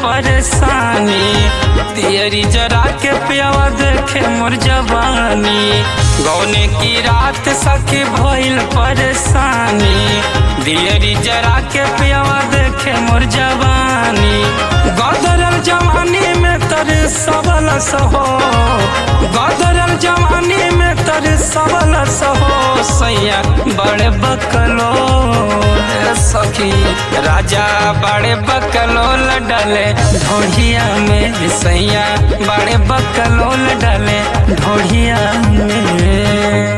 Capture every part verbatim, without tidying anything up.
परेशानी, तियरी जरा के पियावा देखे मोर जवानी। गौने की रात सखी भइल परेशानी, दियरी जरा के पियावा देखे मोर जवानी। गदरल जवानी में तर सबल सहो, गदरल जवानी में तर सबल सहो। सैया बड़े बकलो सखी, राजा बड़े बकलोल डाले ढोढ़िया में। सैया बड़े बकलोल डाले ढोढ़िया में।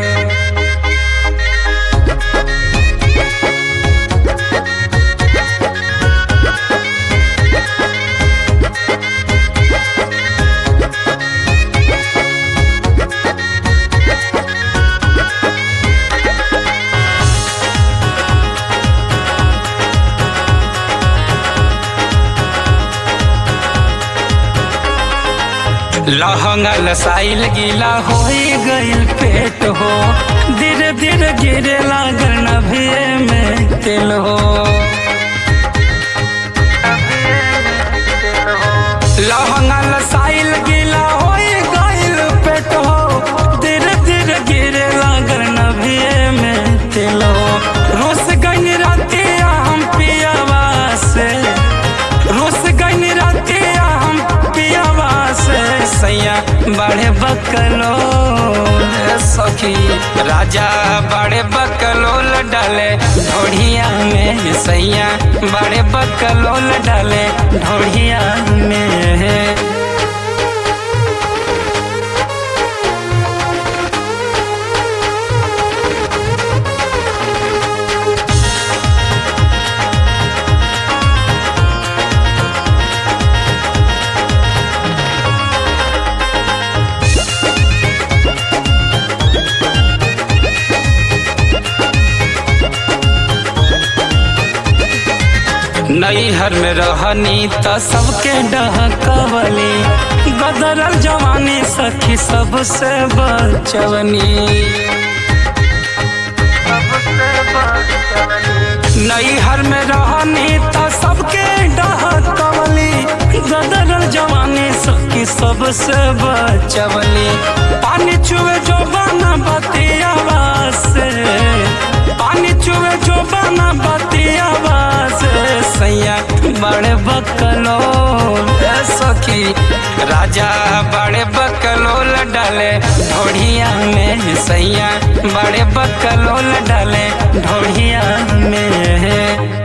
लहंगा लसाइल गीला हो गइल पेट हो, धीरे धीरे गिरे लागल नभिए में तेल हो। लहंगा लसाइल गीला हो गइल पेट हो, धीरे धीरे गिरे लागल नभिए में तेल हो। रोस गइन रातिया हम पियावा से, रोस गइन रातिया हम पियावा से। सैया बड़े बकलो सखी, राजा बड़े बकलोल डाले ढोढ़िया में। सैया बड़े बकलोल डाले ढोढ़िया में। नैहर में रहनी त सबके डहकवली, गदरल जवानी सखी सबसे बचवनी। नैहर में रहनी त सबके डहकवली, गदरल जवानी सखी सबसे बचवली। पानी चुए जो बना बतियावा से, पानी चुए जो बना बतियावा से। सैया बड़े बकलो सखी, राजा बड़े बकलोल डाले ढोढ़िया में। सैया बड़े बकलोल डाले ढोढ़िया में।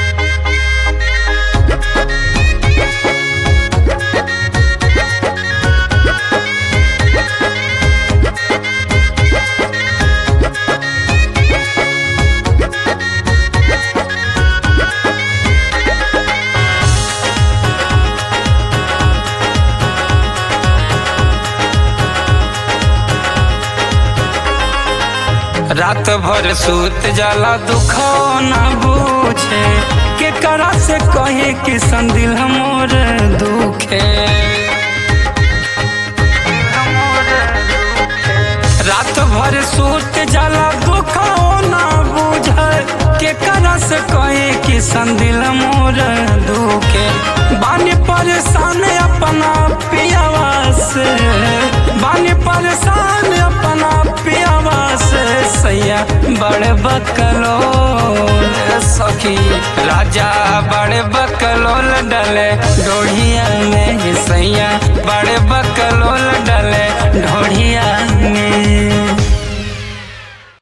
रात भर सूत जाला दुखो न बूझे, के करा से कहे कि संदिल मोर दुखे। रात भर सूत जाला दुखो न बूझे, के करा से कहे कि संदिल मोर दुखे। बानी परेशान अपना पियावा से, बानी परेशान अपना पियावा से। सैया बड़े बकलो सखी, राजा बड़े बकलोल डाले ढोढ़िया में। सैया बड़े बकलोल डाले